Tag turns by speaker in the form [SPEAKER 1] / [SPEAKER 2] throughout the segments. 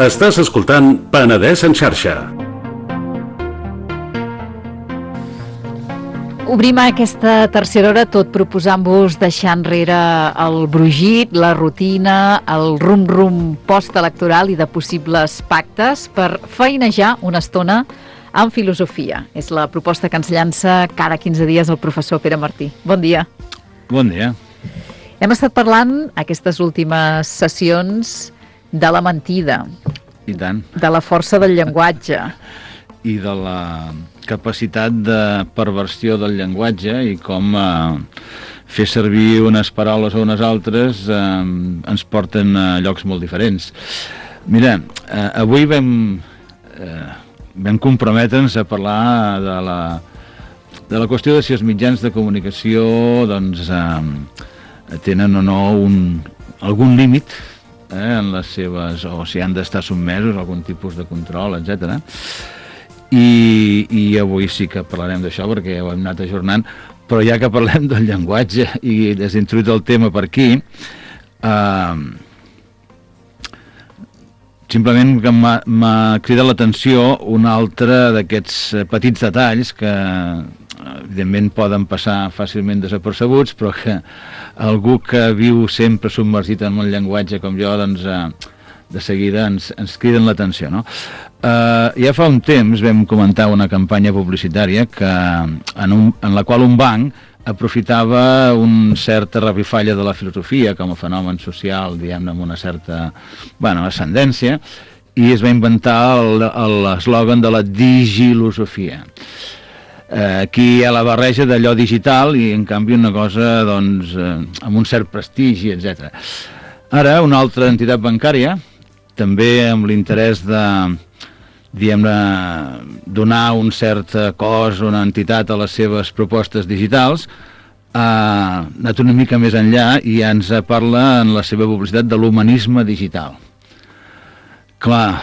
[SPEAKER 1] Estàs escoltant Penedès en xarxa.
[SPEAKER 2] Obrim aquesta tercera hora tot proposant-vos deixar enrere el brugit, la rutina, el rum-rum postelectoral i de possibles pactes per feinejar una estona amb filosofia. És la proposta que ens llança cada 15 dies el professor Pere Martí. Bon dia.
[SPEAKER 3] Bon dia.
[SPEAKER 2] Hem estat parlant aquestes últimes sessions de la mentida.
[SPEAKER 3] I tant.
[SPEAKER 2] De la força del llenguatge.
[SPEAKER 3] I de la capacitat de perversió del llenguatge i com fer servir unes paraules o unes altres ens porten a llocs molt diferents. Mira, avui vam comprometre'ns a parlar de la qüestió de si els mitjans de comunicació doncs, tenen o no algun límit en les seves, o si han d'estar sotmesos a algun tipus de control, etc. I avui sí que parlarem d'això perquè ho hem anat ajornant, però ja que parlem del llenguatge i has introduït el tema per aquí, simplement que m'ha cridat l'atenció un altre d'aquests petits detalls que evidentment poden passar fàcilment desapercebuts, però que algú que viu sempre submergit en un llenguatge com jo, doncs de seguida ens criden l'atenció, no? Ja fa un temps vam comentar una campanya publicitària en la qual un banc aprofitava un cert revifalla de la filosofia com a fenomen social, diguem-ne, amb una certa ascendència, i es va inventar l'eslògan de la digilosofia. Aquí hi ha la barreja d'allò digital i en canvi una cosa doncs, amb un cert prestigi, etc. Ara una altra entitat bancària, també amb l'interès de donar un cert cost, una entitat a les seves propostes digitals, ha anat una mica més enllà i ja ens parla en la seva publicitat de l'humanisme digital. Clar,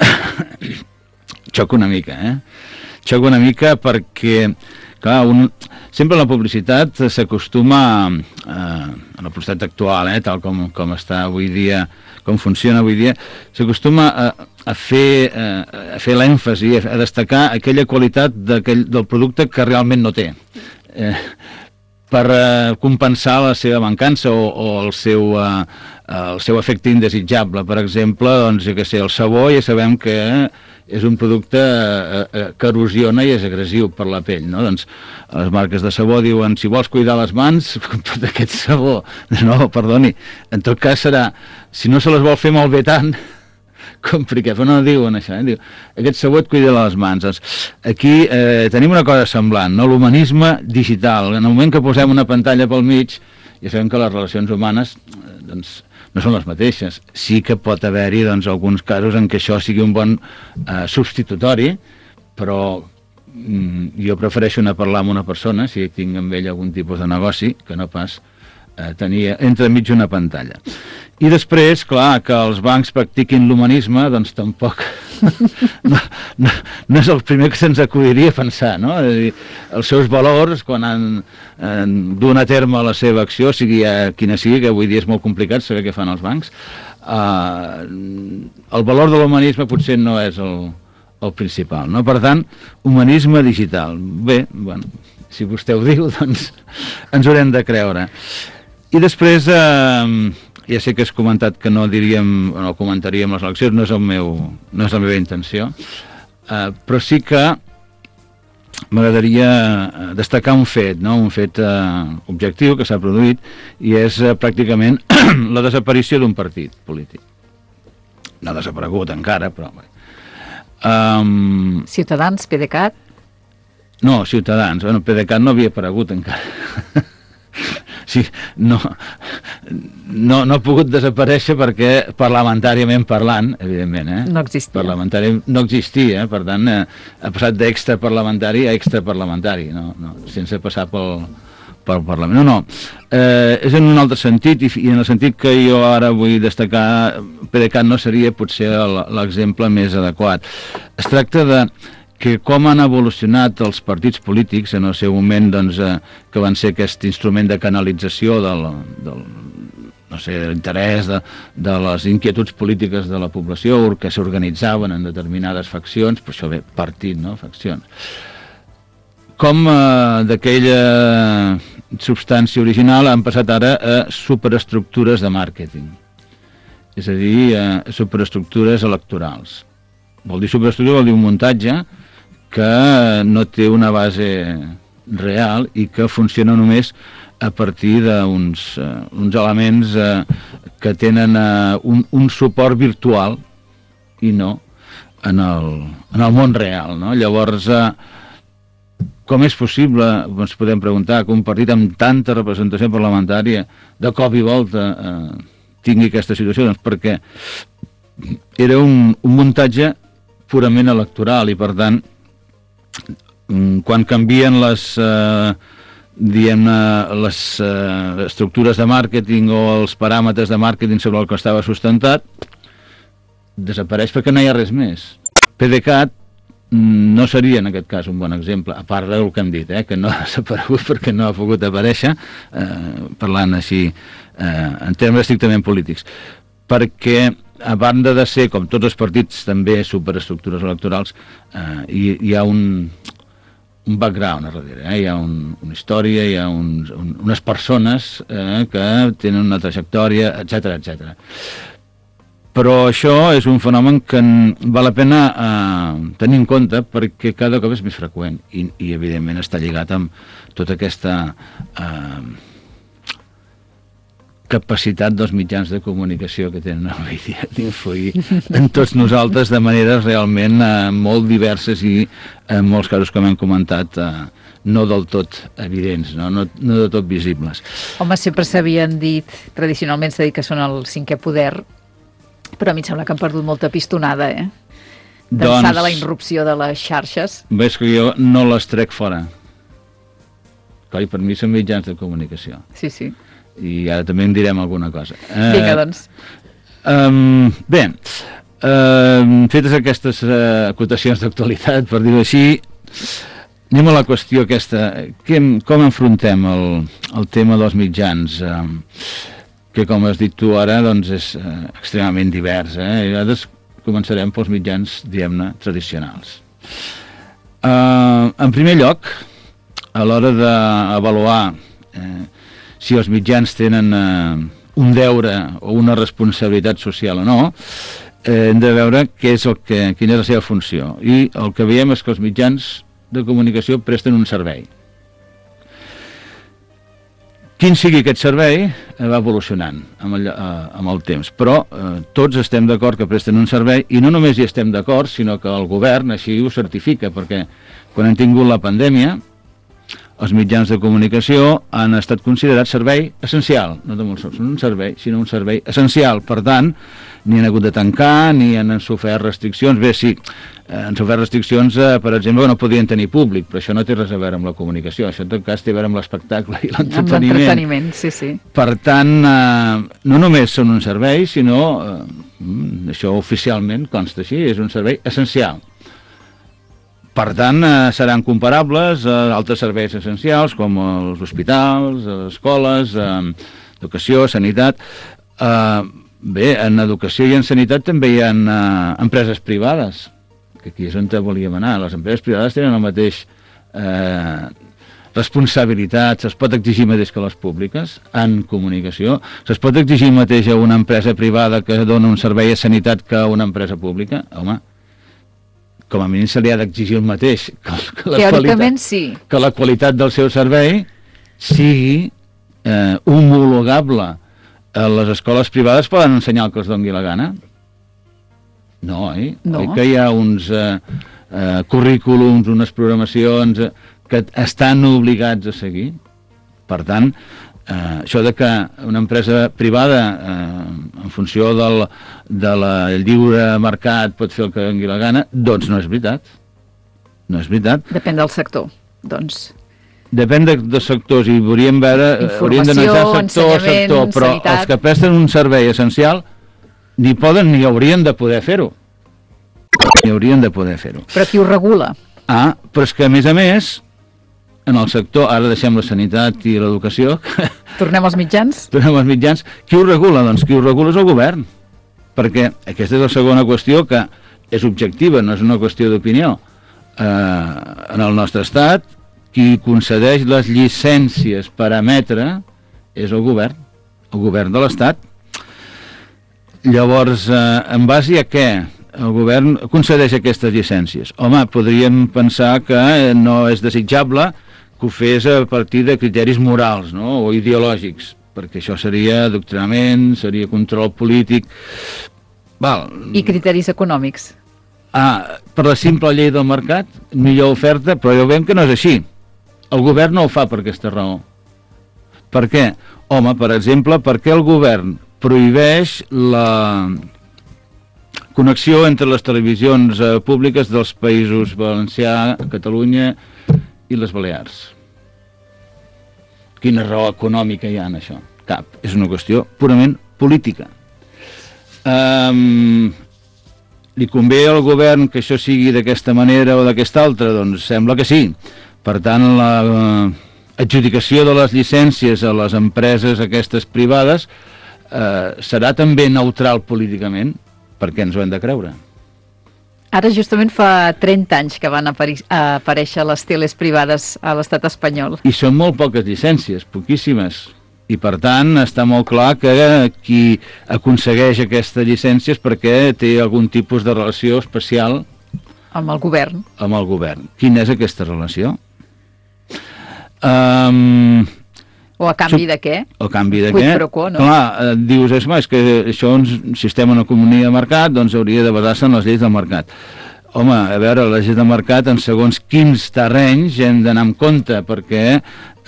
[SPEAKER 3] xoca una mica, Xoca una mica perquè, clar, sempre la publicitat s'acostuma a la publicitat actual, tal com està avui dia, com funciona avui dia, s'acostuma a fer l'èmfasi, a destacar aquella qualitat del producte que realment no té, per compensar la seva mancança o el seu efecte indesitjable. Per exemple, doncs, el sabó ja sabem que és un producte que erosiona i és agressiu per la pell, no? Doncs les marques de sabó diuen, si vols cuidar les mans, compra't aquest sabó. No, perdoni, en tot cas serà, si no se les vol fer malbé tant, compri què, però no diuen això, diu, aquest sabó et cuida les mans. Doncs aquí tenim una cosa semblant, no? L'humanisme digital. En el moment que posem una pantalla pel mig, ja sabem que les relacions humanes doncs, no són les mateixes. Sí que pot haver-hi doncs, alguns casos en què això sigui un bon substitutori, però jo prefereixo anar a parlar amb una persona, si tinc amb ella algun tipus de negoci, que no pas tenir entremig una pantalla. I després, clar, que els bancs practiquin l'humanisme, doncs tampoc no és el primer que se'ns acudiria a pensar, no? És a dir, els seus valors, quan han dut a terme la seva acció, sigui quina sigui, que avui dia és molt complicat saber què fan els bancs, el valor de l'humanisme potser no és el principal, no? Per tant, humanisme digital. Bé, bueno, si vostè ho diu, doncs ens haurem de creure. I després, ja sé que has comentat que no comentaríem les eleccions, no és la meva intenció, però sí que m'agradaria destacar un fet, no? Un fet objectiu que s'ha produït, i és pràcticament la desaparició d'un partit polític. No ha desaparegut encara, però...
[SPEAKER 2] Ciutadans, PDeCAT?
[SPEAKER 3] No, Ciutadans. Bueno, PDeCAT no havia aparegut encara. Sí, no ha pogut desaparèixer perquè parlamentàriament parlant, evidentment,
[SPEAKER 2] no existia.
[SPEAKER 3] Parlamentari no existia, per tant ha passat d'extraparlamentari a extraparlamentari, sense passar pel Parlament. No, és en un altre sentit, i en el sentit que jo ara vull destacar, PDeCAT no seria potser l'exemple més adequat. Es tracta de que com han evolucionat els partits polítics en el seu moment, doncs, que van ser aquest instrument de canalització del no sé, de l'interès de les inquietuds polítiques de la població, que s'organitzaven en determinades faccions, per això ve partit, no? Faccions. Com d'aquella substància original han passat ara a superestructures de màrqueting, és a dir, superestructures electorals. Vol dir superestructura, vol dir un muntatge que no té una base real i que funciona només a partir d'uns elements que tenen un suport virtual i no en el món real, no? Llavors, com és possible, ens podem preguntar, que un partit amb tanta representació parlamentària de cop i volta tingui aquesta situació? Doncs perquè era un muntatge purament electoral i, per tant, quan canvien les estructures de màrqueting o els paràmetres de màrqueting sobre el que estava sustentat, desapareix perquè no hi ha res més. PDeCAT no seria en aquest cas un bon exemple, a part del que hem dit, que no ha desaparegut perquè no ha pogut aparèixer, parlant així en termes estrictament polítics, perquè a banda de ser, com tots els partits, també superestructures electorals, hi ha un background a darrere, hi ha una història, hi ha unes persones que tenen una trajectòria, etc. Però això és un fenomen que val la pena tenir en compte perquè cada cop és més freqüent i evidentment està lligat amb tota aquesta capacitat dels mitjans de comunicació que tenen avui dia d'influir en tots nosaltres de maneres realment molt diverses i en molts casos, com hem comentat, no del tot evidents, no del tot visibles.
[SPEAKER 2] Home, sempre s'havien dit, tradicionalment s'ha dit que són el cinquè poder, però a mi em sembla que han perdut molta pistonada, d'ençà de la irrupció de les xarxes.
[SPEAKER 3] Ves que jo no les trec fora. Coi, per mi són mitjans de comunicació.
[SPEAKER 2] Sí.
[SPEAKER 3] I ara també en direm alguna cosa.
[SPEAKER 2] Vinga, doncs.
[SPEAKER 3] Bé, fetes aquestes acotacions d'actualitat, per dir-ho així, anem a la qüestió aquesta. Com enfrontem el tema dels mitjans? Que, com has dit tu ara, doncs és extremament divers. I nosaltres començarem pels mitjans, diguem-ne, tradicionals. En primer lloc, a l'hora d'avaluar si els mitjans tenen un deure o una responsabilitat social o no, hem de veure quina és la seva funció. I el que veiem és que els mitjans de comunicació presten un servei. Quin sigui aquest servei va evolucionant amb el temps, però tots estem d'acord que presten un servei i no només hi estem d'acord, sinó que el govern així ho certifica, perquè quan hem tingut la pandèmia els mitjans de comunicació han estat considerats servei essencial, no de molt sols un servei, sinó un servei essencial. Per tant, ni han hagut de tancar, ni han sofert restriccions. Bé, sí, han sofert restriccions, per exemple, que no podien tenir públic, però això no té res a veure amb la comunicació, això en tot cas té a veure amb l'espectacle i l'entreteniment.
[SPEAKER 2] Amb l'entreteniment, sí.
[SPEAKER 3] Per tant, no només són un servei, sinó, això oficialment consta així, és un servei essencial. Per tant, seran comparables a altres serveis essencials, com els hospitals, les escoles, educació, sanitat. Bé, en educació i en sanitat també hi ha empreses privades, que aquí és on volíem anar. Les empreses privades tenen la mateixa responsabilitat, se'ls pot exigir mateix que les públiques en comunicació, se'ls pot exigir mateix a una empresa privada que dona un servei a sanitat que a una empresa pública? Home, com a mínim se li ha d'exigir el mateix
[SPEAKER 2] teòricament sí,
[SPEAKER 3] que la qualitat del seu servei sigui homologable. Les escoles privades poden ensenyar el que els doni la gana? No,
[SPEAKER 2] No.
[SPEAKER 3] Oi que hi ha uns currículums, unes programacions que estan obligats a seguir? Per tant, això de que una empresa privada en funció del lliure mercat pot fer el que doni la gana, doncs no és veritat. No és veritat.
[SPEAKER 2] Depèn del sector, doncs.
[SPEAKER 3] Depèn de sectors i hauríem d'analitzar sector a sector, però sanitat. Els que presten un servei essencial ni poden ni haurien de poder fer-ho. Ni haurien de poder fer-ho.
[SPEAKER 2] Però qui ho regula?
[SPEAKER 3] Però és que a més en el sector, ara deixem la sanitat i l'educació,
[SPEAKER 2] Tornem als mitjans?
[SPEAKER 3] tornem als mitjans, qui ho regula? Doncs qui ho regula és el govern, perquè aquesta és la segona qüestió que és objectiva, no és una qüestió d'opinió. En el nostre estat, qui concedeix les llicències per emetre és el govern de l'estat. Llavors, en base a què el govern concedeix aquestes llicències? Home, podríem pensar que no és desitjable que ho fes a partir de criteris morals, no? O ideològics, perquè això seria adoctrinament, seria control polític. Val.
[SPEAKER 2] I criteris econòmics.
[SPEAKER 3] Per la simple llei del mercat, millor oferta, però ja veiem que no és així. El govern no ho fa per aquesta raó. Per què? Home, per exemple, perquè el govern prohibeix la connexió entre les televisions públiques dels països Valencià, Catalunya i les Balears. Quina raó econòmica hi ha en això? Cap. És una qüestió purament política. Li convé al govern que això sigui d'aquesta manera o d'aquesta altra? Doncs sembla que sí. Per tant, l'adjudicació de les llicències a les empreses aquestes privades serà també neutral políticament, perquè ens ho hem de creure.
[SPEAKER 2] Ara justament fa 30 anys que van aparèixer les teles privades a l'estat espanyol.
[SPEAKER 3] I són molt poques llicències, poquíssimes. I per tant està molt clar que qui aconsegueix aquestes llicències perquè té algun tipus de relació especial
[SPEAKER 2] amb el govern.
[SPEAKER 3] Amb el govern. Quina és aquesta relació?
[SPEAKER 2] O a canvi de què?
[SPEAKER 3] O a canvi de
[SPEAKER 2] Quid
[SPEAKER 3] què?
[SPEAKER 2] pro quo, no?
[SPEAKER 3] Clar, dius, és que això és un sistema d'economia de mercat, doncs hauria de basar-se en les lleis del mercat. Home, a veure, les lleis del mercat en segons quins terrenys hem d'anar amb compte, perquè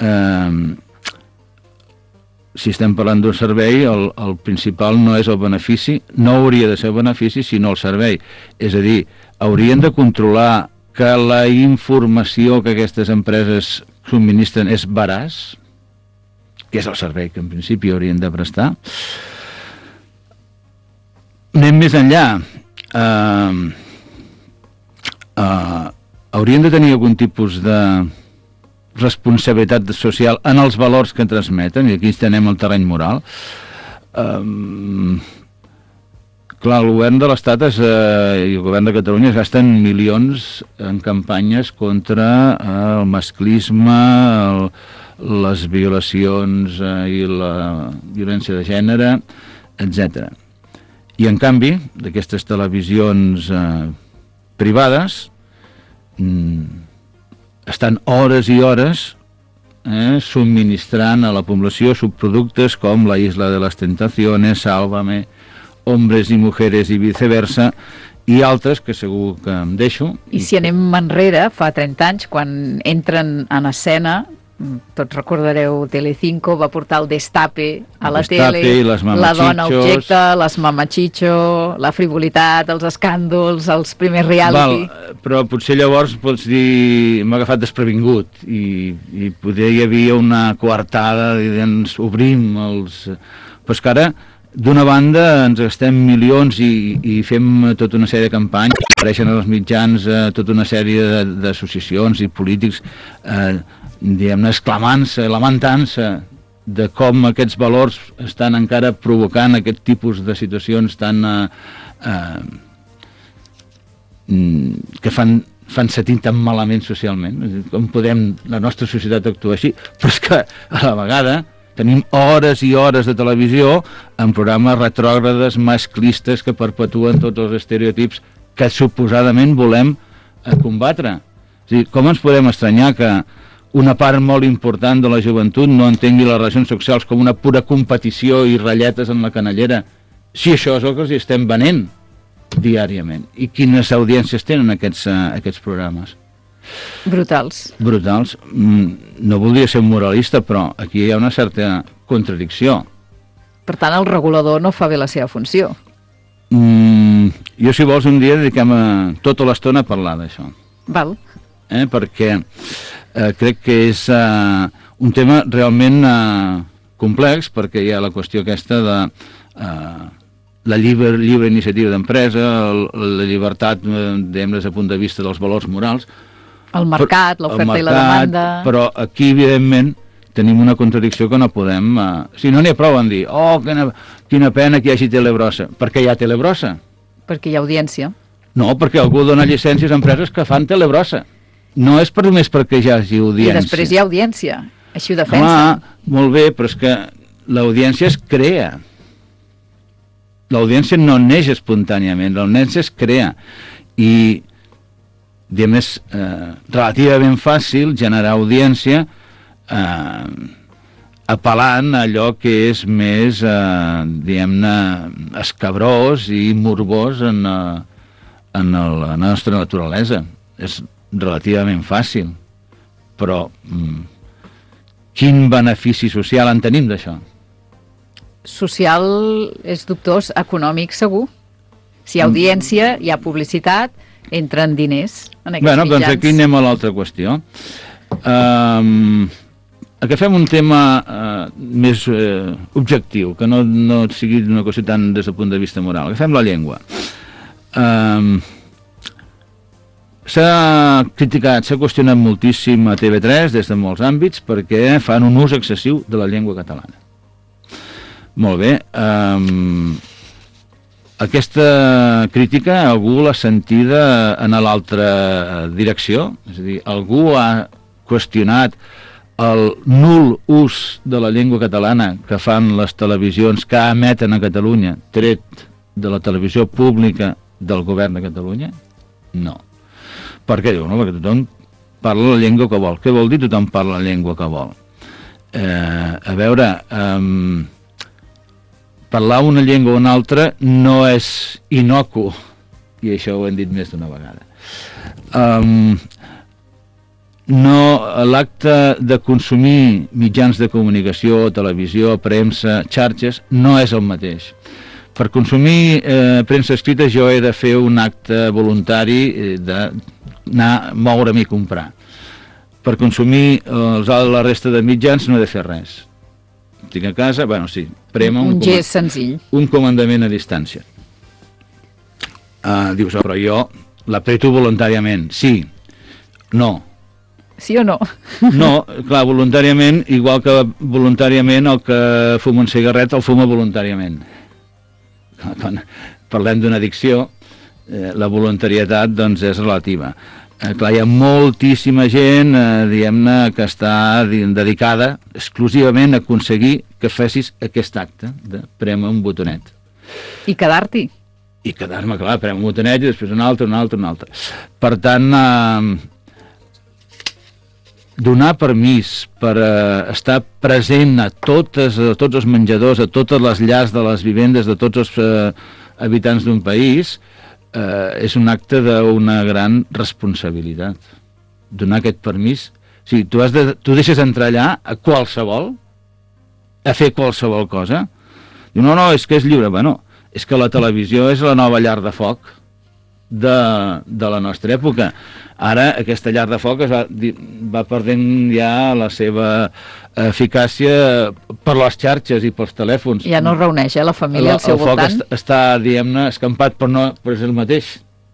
[SPEAKER 3] si estem parlant d'un servei, el principal no és el benefici, no hauria de ser el benefici, sinó el servei. És a dir, haurien de controlar que la informació que aquestes empreses subministren és veraç, que és el servei que en principi haurien de prestar. Anem més enllà. Haurien de tenir algun tipus de responsabilitat social en els valors que transmeten, i aquí tenem el terreny moral. Clar, el govern de l'Estat i el govern de Catalunya es gasten milions en campanyes contra el masclisme, les violacions i la violència de gènere, etc. I en canvi, d'aquestes televisions privades estan hores i hores subministrant a la població subproductes com La Isla de las Tentaciones, Sálvame, Hombres y Mujeres i viceversa, i altres que segur que em deixo.
[SPEAKER 2] I si anem enrere, fa 30 anys, quan entren en escena, tots recordareu, Telecinco va portar el Destape a la tele, la dona objecte, les mamachicho, la frivolitat, els escàndols, els primers reality.
[SPEAKER 3] Però potser llavors pots dir, m'ha agafat desprevingut, i potser hi havia una coartada, ens obrim els... Però és que ara, d'una banda, ens gastem milions i fem tota una sèrie de campanyes, apareixen als mitjans tota una sèrie d'associacions i polítics diguem-ne, exclamant-se, lamentant-se de com aquests valors estan encara provocant aquest tipus de situacions tan que fan sentir tan malament socialment. Com podem la nostra societat actuar així? Però és que a la vegada tenim hores i hores de televisió en programes retrògrades, masclistes, que perpetuen tots els estereotips que suposadament volem combatre. És a dir, com ens podem estranyar que una part molt important de la joventut no entengui les relacions sexuals com una pura competició i ratlletes en la canellera, si això és el que els estem venent diàriament? I quines audiències tenen aquests programes?
[SPEAKER 2] Brutals.
[SPEAKER 3] Brutals. No voldria ser un moralista, però aquí hi ha una certa contradicció.
[SPEAKER 2] Per tant, el regulador no fa bé la seva funció.
[SPEAKER 3] Jo, si vols, un dia dediquem tota l'estona a parlar d'això.
[SPEAKER 2] Val.
[SPEAKER 3] Perquè crec que és un tema realment complex, perquè hi ha la qüestió aquesta de la lliure iniciativa d'empresa, la llibertat, diguem-ne, des del punt de vista dels valors morals.
[SPEAKER 2] El mercat, l'oferta i la demanda...
[SPEAKER 3] Però aquí, evidentment, tenim una contradicció que no podem... Si no n'hi ha prou en dir, quina pena que hi hagi telebrossa. Per què hi ha telebrossa?
[SPEAKER 2] Perquè hi ha audiència.
[SPEAKER 3] No, perquè algú dona llicències a empreses que fan telebrossa. No és només perquè hi hagi audiència.
[SPEAKER 2] I després hi ha audiència. Així ho defensen.
[SPEAKER 3] Molt bé, però és que l'audiència es crea. L'audiència no neix espontàniament, l'audiència es crea. I, diguem, és relativament fàcil generar audiència apel·lant a allò que és més, diguem-ne, escabrós i morbós en la nostra naturalesa. És relativament fàcil, però quin benefici social en tenim d'això?
[SPEAKER 2] Social és dubtós, econòmic segur. Si hi ha audiència, hi ha publicitat, entren diners en aquests mitjans.
[SPEAKER 3] Doncs aquí anem a l'altra qüestió. Agafem un tema més objectiu, que no sigui una qüestió tant des del punt de vista moral. Agafem la llengua. S'ha criticat, s'ha qüestionat moltíssim a TV3 des de molts àmbits perquè fan un ús excessiu de la llengua catalana. Molt bé. Aquesta crítica algú l'ha sentida en l'altra direcció, és a dir, algú ha qüestionat el nul ús de la llengua catalana que fan les televisions que emeten a Catalunya, tret de la televisió pública del govern de Catalunya? No. Per què? Diu, no, perquè tothom parla la llengua que vol. Què vol dir tothom parla la llengua que vol? A veure, parlar una llengua o una altra no és innocu, i això ho hem dit més d'una vegada. L'acte de consumir mitjans de comunicació, televisió, premsa, xarxes, no és el mateix. Per consumir premsa escrita jo he de fer un acte voluntari d'anar, moure'm i comprar. Per consumir la resta de mitjans no he de fer res. Estic a casa, bueno, sí, prema
[SPEAKER 2] un gest senzill.
[SPEAKER 3] Un comandament a distància. Dius, però jo l'apreto voluntàriament. Sí, no.
[SPEAKER 2] Sí o no?
[SPEAKER 3] No, clar, voluntàriament, igual que voluntàriament el que fuma un cigarret el fuma voluntàriament. Quan parlem d'una addicció, la voluntarietat doncs és relativa. Clar, hi ha moltíssima gent, diguem-ne, que està dedicada exclusivament a aconseguir que fessis aquest acte de prémer un botonet.
[SPEAKER 2] I quedar-t'hi.
[SPEAKER 3] I quedar-me, clar, prémer un botonet i després un altre. Per tant, donar permís per estar present a tots els menjadors, a totes les llars de les vivendes de tots els habitants d'un país, és un acte d'una gran responsabilitat. Donar aquest permís. O sigui, tu deixes entrar allà a qualsevol, a fer qualsevol cosa. Diu, no, és que és lliure. Bueno, és que la televisió és la nova llar de foc de la nostra època. Ara aquesta llar de foc va perdent ja la seva eficàcia per les xarxes i pels telèfons.
[SPEAKER 2] Ja no es reuneix, la família al seu voltant.
[SPEAKER 3] El foc està, diguem-ne, escampat, però és el mateix.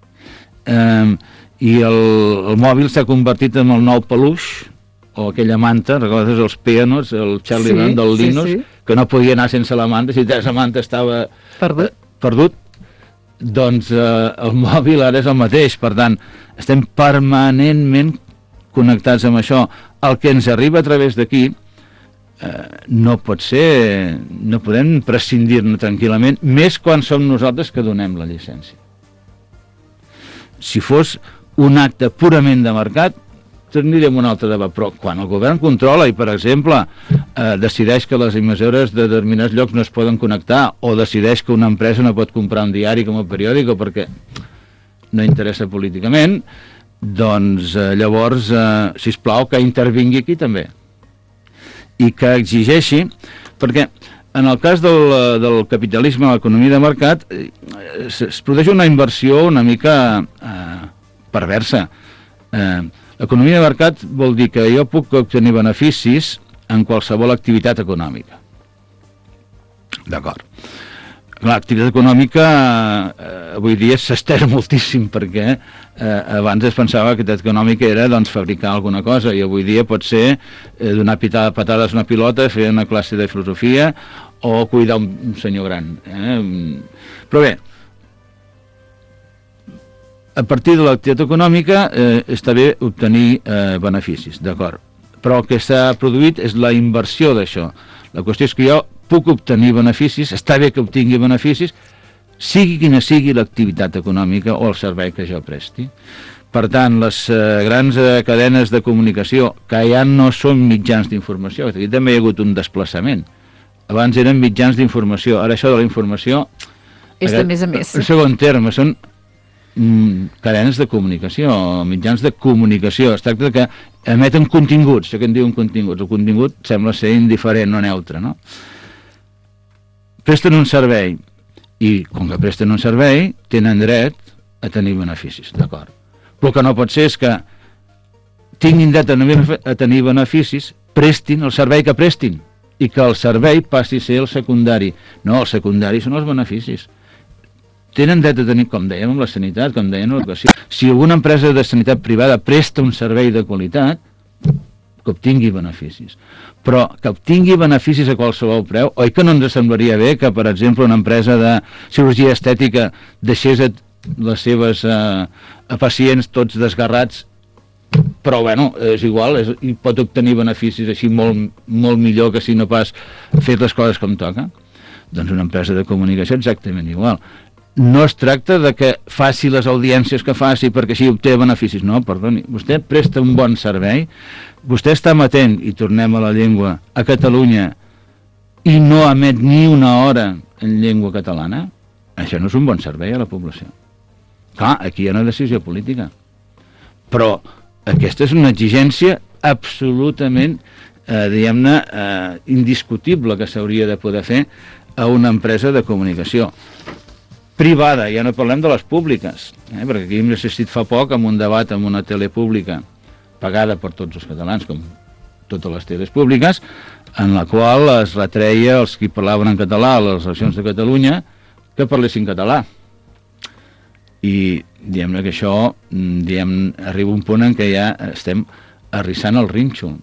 [SPEAKER 3] I el mòbil s'ha convertit en el nou peluix, o aquella manta, recordes els pianos, el Charlie Brown del Linus, que no podia anar sense la manta, si la manta estava perdut. Doncs el mòbil ara és el mateix, per tant, estem permanentment connectats amb això. El que ens arriba a través d'aquí no pot ser, no podem prescindir-ne tranquil·lament, més quan som nosaltres que donem la llicència. Si fos un acte purament de mercat, tindríem un altre debat, però quan el govern controla i, per exemple, decideix que les emissores de determinats llocs no es poden connectar, o decideix que una empresa no pot comprar un diari com a periòdico perquè no interessa políticament, doncs llavors, sisplau, que intervingui aquí també. I que exigeixi, perquè en el cas del capitalisme, l'economia de mercat, es produeix una inversió una mica perversa. L'economia de mercat vol dir que jo puc obtenir beneficis en qualsevol activitat econòmica. D'acord. l'activitat econòmica avui dia s'estén moltíssim, perquè abans es pensava que l'activitat econòmica era doncs, fabricar alguna cosa, i avui dia pot ser donar patades a una pilota, fer una classe de filosofia o cuidar un senyor gran. Però bé, a partir de l'activitat econòmica està bé obtenir beneficis, d'acord, però el que s'ha produït és la inversió d'això. La qüestió és que jo puc obtenir beneficis, està bé que obtingui beneficis, sigui quina sigui l'activitat econòmica o el servei que jo presti. Per tant, les grans cadenes de comunicació, que ja no són mitjans d'informació, aquí també hi ha hagut un desplaçament. Abans eren mitjans d'informació, ara això de la informació
[SPEAKER 2] és de més a més.
[SPEAKER 3] En segon terme, són cadenes de comunicació, mitjans de comunicació. Es tracta que emeten continguts, això que en diuen continguts. El contingut sembla ser indiferent o neutre, no? Presten un servei, i com que presten un servei, tenen dret a tenir beneficis, d'acord. Però el que no pot ser és que tinguin dret a tenir beneficis, prestin el servei que prestin, i que el servei passi a ser el secundari. No, el secundari són els beneficis. Tenen dret a tenir, com dèiem, amb la sanitat, com dèiem, l'educació. Si alguna empresa de sanitat privada presta un servei de qualitat, que obtingui beneficis. Però que obtingui beneficis a qualsevol preu, oi que no ens semblaria bé que, per exemple, una empresa de cirurgia estètica deixés les seves pacients tots desgarrats, però, bueno, és igual, i pot obtenir beneficis així molt, molt millor que si no pas fer les coses com toca? Doncs una empresa de comunicació exactament igual. No es tracta de que faci les audiències que faci perquè així obté beneficis. No, perdoni, vostè presta un bon servei, vostè està emetent, i tornem a la llengua, a Catalunya, i no emet ni una hora en llengua catalana, això no és un bon servei a la població. Clar, aquí hi ha una decisió política. Però aquesta és una exigència absolutament, diguem-ne, indiscutible que s'hauria de poder fer a una empresa de comunicació privada, ja no parlem de les públiques, perquè aquí hem assistit fa poc a un debat amb una tele pública pagada per tots els catalans, com totes les teles públiques, en la qual es retreia als qui parlaven en català a les eleccions de Catalunya que parlessin català. I diguem-ne que això arriba un punt en què ja estem arrissant el rínxol.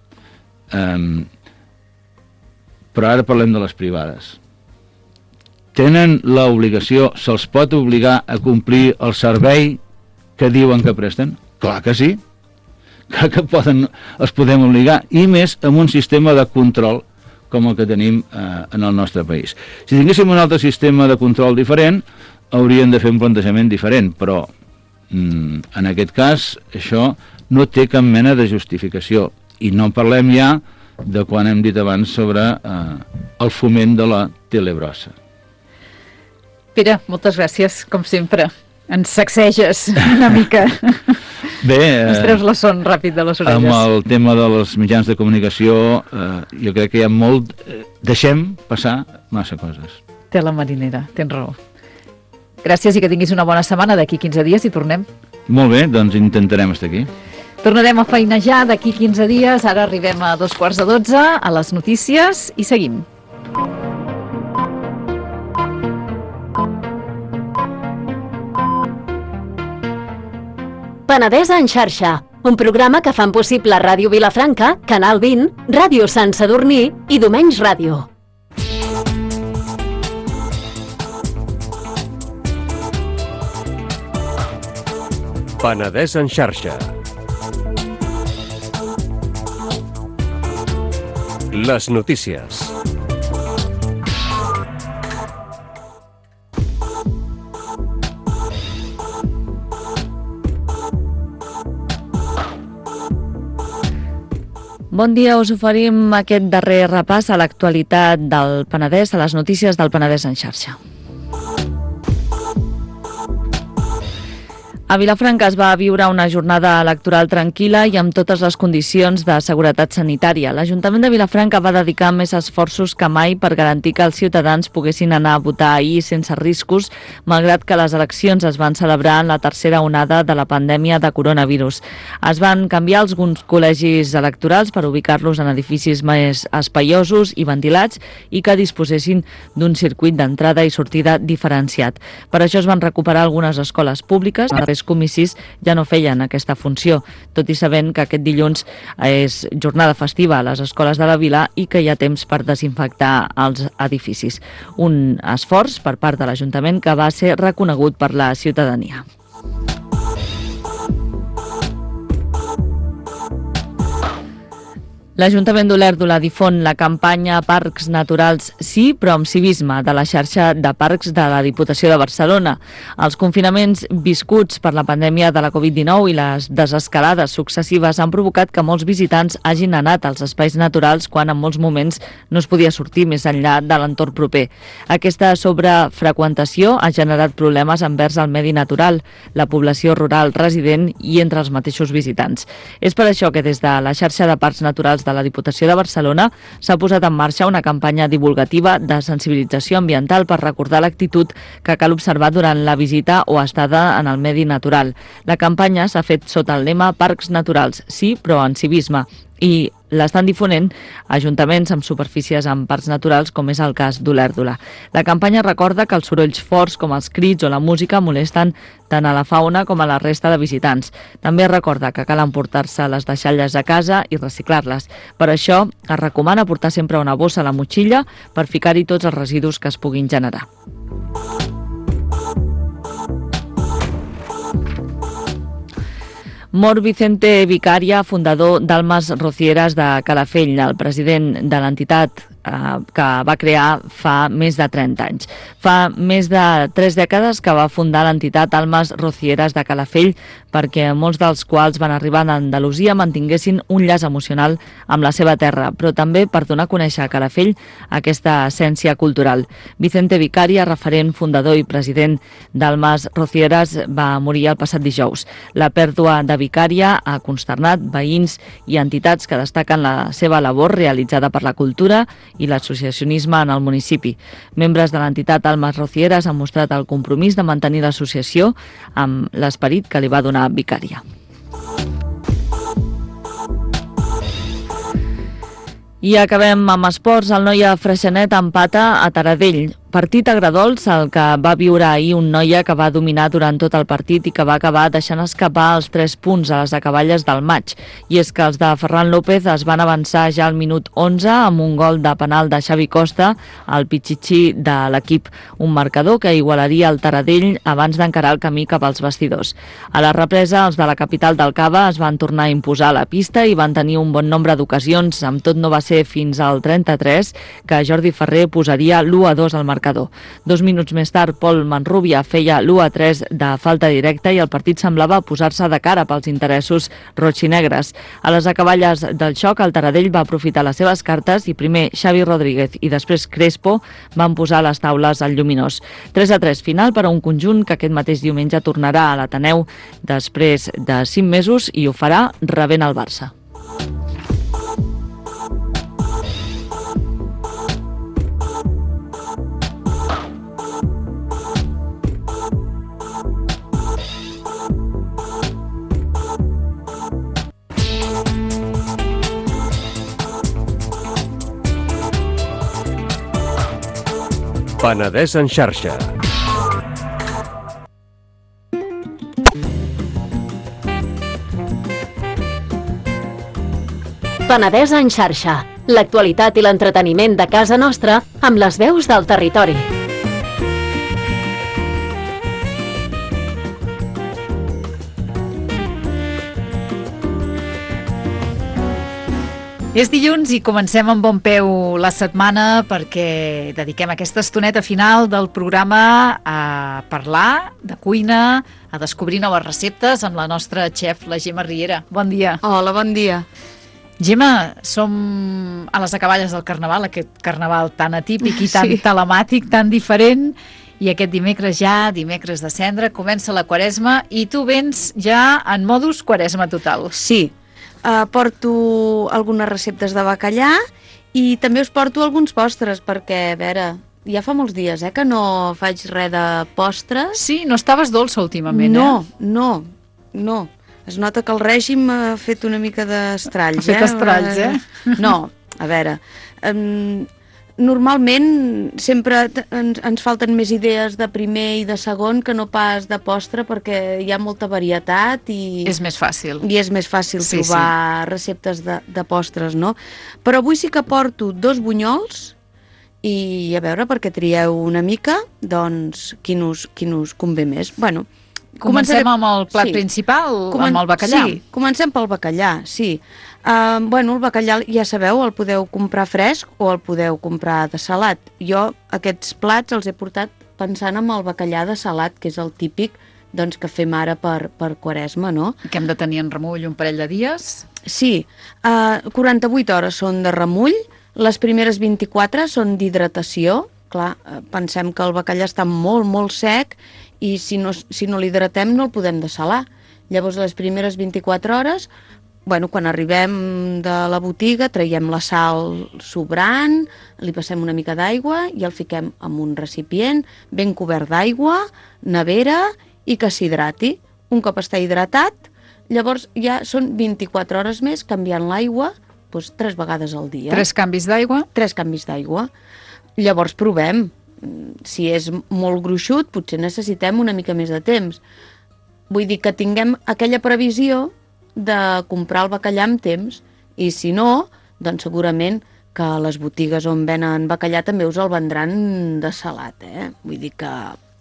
[SPEAKER 3] Però ara parlem de les privades. Tenen l'obligació, se'ls pot obligar a complir el servei que diuen que presten? Clar que sí, clar que els podem obligar, i més amb un sistema de control com el que tenim en el nostre país. Si tinguéssim un altre sistema de control diferent, hauríem de fer un plantejament diferent, però en aquest cas això no té cap mena de justificació, i no parlem ja de quan hem dit abans sobre el foment de la telebrossa.
[SPEAKER 2] Pere, moltes gràcies, com sempre. Ens sacseges una mica.
[SPEAKER 3] Bé,
[SPEAKER 2] ens treus la son ràpid de les orelles.
[SPEAKER 3] Amb el tema dels mitjans de comunicació, jo crec que hi ha molt... Deixem passar massa coses.
[SPEAKER 2] Té la marinera, tens raó. Gràcies i que tinguis una bona setmana. D'aquí 15 dies hi tornem.
[SPEAKER 3] Molt bé, doncs intentarem estar aquí.
[SPEAKER 2] Tornarem a feinejar d'aquí 15 dies. Ara arribem a 11:45, a les notícies, i seguim.
[SPEAKER 4] Penedès en xarxa, un programa que fan possible Ràdio Vilafranca, Canal 20, Ràdio Sant Sadurní i Domenys Ràdio.
[SPEAKER 5] Penedès en xarxa. Les notícies.
[SPEAKER 6] Bon dia, us oferim aquest darrer repàs a l'actualitat del Penedès, a les notícies del Penedès en xarxa. A Vilafranca es va viure una jornada electoral tranquil·la i amb totes les condicions de seguretat sanitària. L'Ajuntament de Vilafranca va dedicar més esforços que mai per garantir que els ciutadans poguessin anar a votar ahir sense riscos, malgrat que les eleccions es van celebrar en la tercera onada de la pandèmia de coronavirus. Es van canviar alguns col·legis electorals per ubicar-los en edificis més espaiosos i ventilats i que disposessin d'un circuit d'entrada i sortida diferenciat. Per això es van recuperar algunes escoles públiques. Els comicis ja no feien aquesta funció, tot i sabent que aquest dilluns és jornada festiva a les escoles de la vila i que hi ha temps per desinfectar els edificis. Un esforç per part de l'Ajuntament que va ser reconegut per la ciutadania. L'Ajuntament d'Olèrdola difon la campanya Parcs Naturals Sí, però amb civisme, de la xarxa de parcs de la Diputació de Barcelona. Els confinaments viscuts per la pandèmia de la Covid-19 i les desescalades successives han provocat que molts visitants hagin anat als espais naturals quan en molts moments no es podia sortir més enllà de l'entorn proper. Aquesta sobrefreqüentació ha generat problemes envers el medi natural, la població rural resident i entre els mateixos visitants. És per això que des de la xarxa de parcs naturals de la Diputació de Barcelona s'ha posat en marxa una campanya divulgativa de sensibilització ambiental per recordar l'actitud que cal observar durant la visita o estada en el medi natural. La campanya s'ha fet sota el lema Parcs Naturals, sí, però en civisme, i l'estan difonent ajuntaments amb superfícies en parcs naturals, com és el cas d'Olèrdola. La campanya recorda que els sorolls forts, com els crits o la música, molesten tant a la fauna com a la resta de visitants. També recorda que cal emportar-se les deixalles a casa i reciclar-les. Per això es recomana portar sempre una bossa a la motxilla per ficar-hi tots els residus que es puguin generar. Mor Vicente Vicaria, fundador d'Almas Rocieres de Calafell, el president de l'entitat que va crear fa més de 30 anys. Fa més de 3 dècades que va fundar l'entitat Almas Rocieres de Calafell perquè molts dels quals van arribar d'Andalusia mantinguessin un llaç emocional amb la seva terra, però també per donar a conèixer a Calafell aquesta essència cultural. Vicente Vicaria, referent, fundador i president d'Almas Rocieres, va morir el passat dijous. La pèrdua de Vicaria ha consternat veïns i entitats que destaquen la seva labor realitzada per la cultura i l'associacionisme en el municipi. Membres de l'entitat Almas Rocieres han mostrat el compromís de mantenir l'associació amb l'esperit que li va donar Vicaria. I acabem amb esports. El Noia Freixenet empata a Taradell. Partit agradols, el que va viure ahir un Noia que va dominar durant tot el partit i que va acabar deixant escapar els 3 punts a les acaballes del maig. I és que els de Ferran López es van avançar ja al minut 11 amb un gol de penal de Xavi Costa, el pitxitxí de l'equip, un marcador que igualaria el Taradell abans d'encarar el camí cap als vestidors. A la represa, els de la capital del Cava es van tornar a imposar a la pista i van tenir un bon nombre d'ocasions. Amb tot no va ser fins al 33 que Jordi Ferrer posaria l'1-2 al marcador. 2 minuts més tard, Pol Manrubia feia l'1-3 de falta directa i el partit semblava posar-se de cara pels interessos rotxinegres. A les acaballes del xoc, el Taradell va aprofitar les seves cartes i primer Xavi Rodríguez i després Crespo van posar les taules al lluminós. 3-3 final per a un conjunt que aquest mateix diumenge tornarà a l'Ateneu després de 5 mesos i ho farà rebent el Barça.
[SPEAKER 5] Penedès en xarxa.
[SPEAKER 4] Penedès en xarxa. L'actualitat i l'entreteniment de casa nostra amb les veus del territori.
[SPEAKER 2] És dilluns i comencem amb bon peu la setmana perquè dediquem aquesta estoneta final del programa a parlar de cuina, a descobrir noves receptes amb la nostra xef, la Gemma Riera. Bon dia.
[SPEAKER 7] Hola, bon dia.
[SPEAKER 2] Gemma, som a les acaballes del Carnaval, aquest Carnaval tan atípic i tan
[SPEAKER 7] Sí.
[SPEAKER 2] telemàtic, tan diferent, I aquest dimecres ja, dimecres de cendra, comença la Quaresma i tu vens ja en modus Quaresma total.
[SPEAKER 7] Sí, porto algunes receptes de bacallà i també us porto alguns postres perquè, a veure, ja fa molts dies que no faig res de postres.
[SPEAKER 2] Sí, no estaves dolça últimament,
[SPEAKER 7] No. Es nota que el règim ha fet una mica d'estralls.
[SPEAKER 2] Ha fet estralls,
[SPEAKER 7] No, a veure, normalment sempre ens falten més idees de primer i de segon que no pas de postre perquè hi ha molta varietat i
[SPEAKER 2] És més fàcil.
[SPEAKER 7] I és més fàcil trobar receptes de postres, no? Però avui sí que porto 2 bunyols i a veure, perquè trieu una mica, doncs quin us convé més. Bueno,
[SPEAKER 2] Comencem amb el plat principal, amb el bacallà.
[SPEAKER 7] Sí, comencem pel bacallà, sí. Bueno, el bacallà, ja sabeu, el podeu comprar fresc o el podeu comprar de salat. Jo aquests plats els he portat pensant en el bacallà de salat, que és el típic doncs, que fem ara per Quaresma, no?
[SPEAKER 2] Que hem de tenir en remull un parell de dies.
[SPEAKER 7] Sí, 48 hores són de remull, les primeres 24 són d'hidratació. Clar, pensem que el bacallà està molt, molt sec i si no l'hidratem no el podem dessalar. Llavors, les primeres 24 hores, bueno, quan arribem de la botiga, traiem la sal sobrant, li passem una mica d'aigua i el fiquem en un recipient ben cobert d'aigua, nevera i que s'hidrati. Un cop està hidratat, llavors ja són 24 hores més canviant l'aigua, doncs 3 vegades al dia.
[SPEAKER 2] 3 canvis d'aigua?
[SPEAKER 7] 3 canvis d'aigua. Llavors provem. Si és molt gruixut, potser necessitem una mica més de temps. Vull dir que tinguem aquella previsió de comprar el bacallà amb temps i si no, doncs segurament que a les botigues on venen bacallà també us el vendran de salat, Vull dir que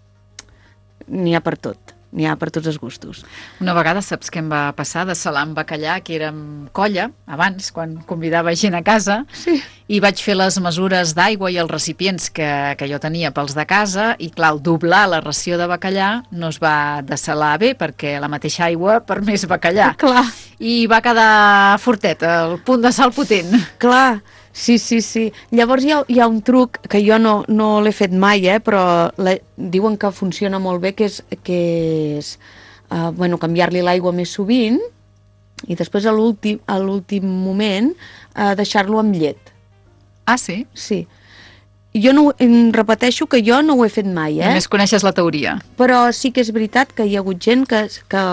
[SPEAKER 7] n'hi ha per tot. N'hi ha per tots els gustos.
[SPEAKER 2] Una vegada saps què em va passar de salar amb bacallà, que era amb colla, abans, quan convidava gent a casa,
[SPEAKER 7] sí.
[SPEAKER 2] I vaig fer les mesures d'aigua i els recipients que jo tenia pels de casa, i clar, al doblar la ració de bacallà no es va dessalar bé, perquè la mateixa aigua per més bacallà.
[SPEAKER 7] Clar.
[SPEAKER 2] I va quedar fortet, el punt de sal potent.
[SPEAKER 7] Clar. Sí. Llavors hi ha un truc que jo no l'he fet mai, però diuen que funciona molt bé, que és canviar-li l'aigua més sovint i després a l'últim moment deixar-lo amb llet.
[SPEAKER 2] Ah, sí?
[SPEAKER 7] Sí. Jo repeteixo que jo no ho he fet mai,
[SPEAKER 2] Només coneixes la teoria.
[SPEAKER 7] Però sí que és veritat que hi ha hagut gent que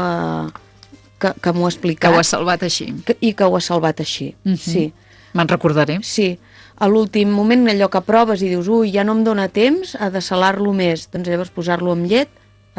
[SPEAKER 7] m'ho ha explicat.
[SPEAKER 2] Que ho ha salvat així.
[SPEAKER 7] I que ho ha salvat així, sí.
[SPEAKER 2] Me'n recordaré.
[SPEAKER 7] Sí, a l'últim moment allò que proves i dius ui, ja no em dóna temps a dessalar-lo més, doncs llavors posar-lo amb llet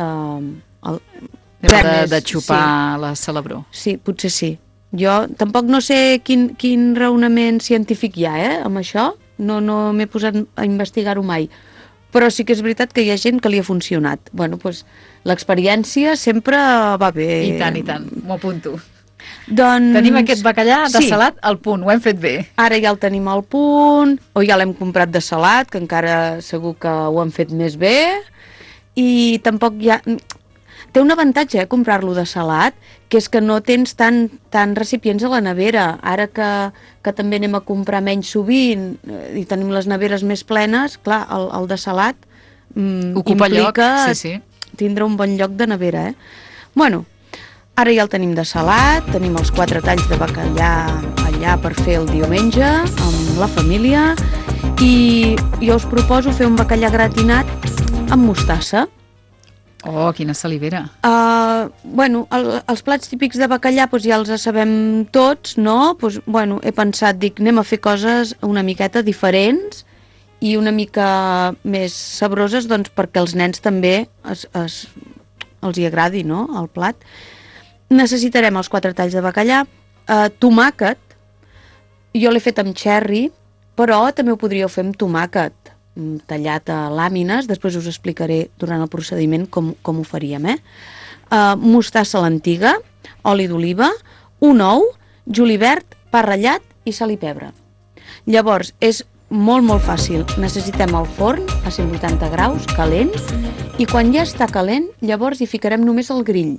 [SPEAKER 2] de xupar la celebró.
[SPEAKER 7] Sí, potser sí. Jo tampoc no sé quin raonament científic hi ha, amb això, no m'he posat a investigar-ho mai, però sí que és veritat que hi ha gent que li ha funcionat. Bueno, doncs l'experiència sempre va bé.
[SPEAKER 2] I tant, m'ho apunto.
[SPEAKER 7] Doncs...
[SPEAKER 2] Tenim aquest bacallà de salat al punt, ho hem fet bé.
[SPEAKER 7] Ara ja el tenim al punt, o ja l'hem comprat de salat, que encara segur que ho han fet més bé, i tampoc hi ha... Té un avantatge, comprar-lo de salat, que és que no tens tant recipients a la nevera. Ara que també anem a comprar menys sovint i tenim les neveres més plenes, clar, el de salat
[SPEAKER 2] ocupa
[SPEAKER 7] implica
[SPEAKER 2] lloc, sí.
[SPEAKER 7] Tindre un bon lloc de nevera, Bueno, ara ja el tenim de salat, tenim els 4 talls de bacallà allà per fer el diumenge amb la família i jo us proposo fer un bacallà gratinat amb mostassa.
[SPEAKER 2] Oh, quina salivera.
[SPEAKER 7] Els plats típics de bacallà ja els sabem tots, no? He pensat, anem a fer coses una miqueta diferents i una mica més sabroses perquè els nens també els hi agradi, no?, el plat. Necessitarem els 4 talls de bacallà, tomàquet, jo l'he fet amb cherry, però també ho podríeu fer amb tomàquet tallat a làmines, després us explicaré durant el procediment com ho faríem, mostassa a l'antiga, oli d'oliva, un ou, julivert, pa ratllat i sal i pebre. Llavors, és molt, molt fàcil. Necessitem el forn a 180 graus, calent, i quan ja està calent, llavors hi ficarem només el grill.